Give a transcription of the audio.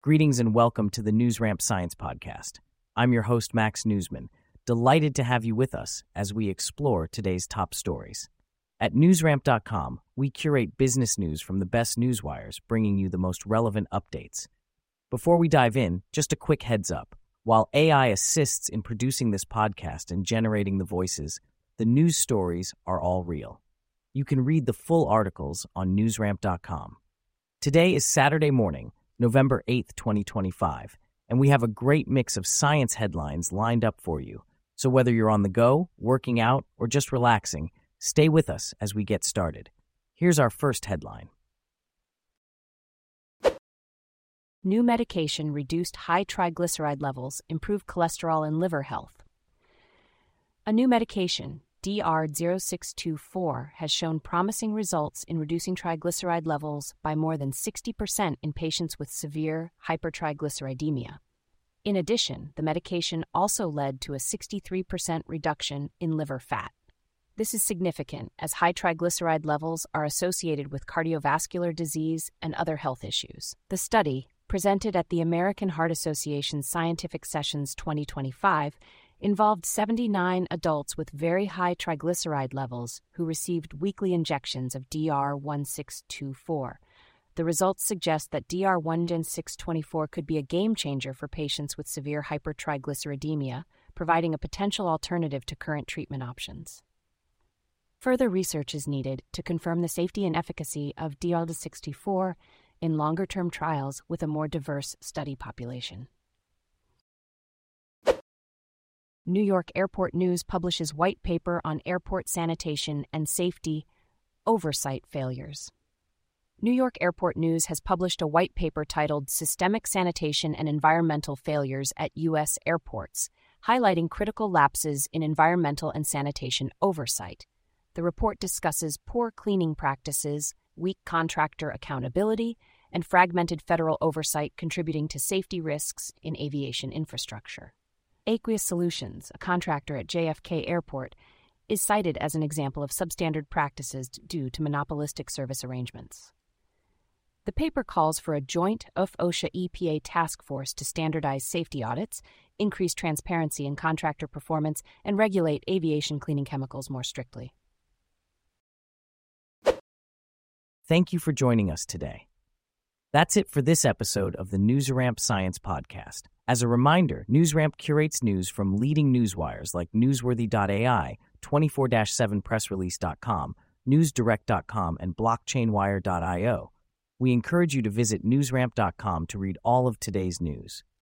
Greetings and welcome to the NewsRamp Science Podcast. I'm your host, Max Newsman, delighted to have you with us as we explore today's top stories. At newsramp.com, we curate business news from the best newswires, bringing you the most relevant updates. Before we dive in, just a quick heads up. While AI assists in producing this podcast and generating the voices, the news stories are all real. You can read the full articles on newsramp.com. Today is Saturday morning, November 8th, 2025, and we have a great mix of science headlines lined up for you. So whether you're on the go, working out, or just relaxing, stay with us as we get started. Here's our first headline. New medication reduced high triglyceride levels, improved cholesterol and liver health. A new medication, DR0624, has shown promising results in reducing triglyceride levels by more than 60% in patients with severe hypertriglyceridemia. In addition, the medication also led to a 63% reduction in liver fat. This is significant as high triglyceride levels are associated with cardiovascular disease and other health issues. The study, presented at the American Heart Association Scientific Sessions 2025, involved 79 adults with very high triglyceride levels who received weekly injections of DR1624. The results suggest that DR1624 could be a game changer for patients with severe hypertriglyceridemia, providing a potential alternative to current treatment options. Further research is needed to confirm the safety and efficacy of DR1624 in longer-term trials with a more diverse study population. New York Airport News publishes white paper on airport sanitation and safety oversight failures. New York Airport News has published a white paper titled Systemic Sanitation and Environmental Failures at U.S. Airports, highlighting critical lapses in environmental and sanitation oversight. The report discusses poor cleaning practices, weak contractor accountability, and fragmented federal oversight contributing to safety risks in aviation infrastructure. Aqueous Solutions, a contractor at JFK Airport, is cited as an example of substandard practices due to monopolistic service arrangements. The paper calls for a joint OSHA-EPA task force to standardize safety audits, increase transparency in contractor performance, and regulate aviation cleaning chemicals more strictly. Thank you for joining us today. That's it for this episode of the NewsRamp Science Podcast. As a reminder, NewsRamp curates news from leading newswires like Newsworthy.ai, 24/7pressrelease.com, NewsDirect.com, and BlockchainWire.io. We encourage you to visit NewsRamp.com to read all of today's news.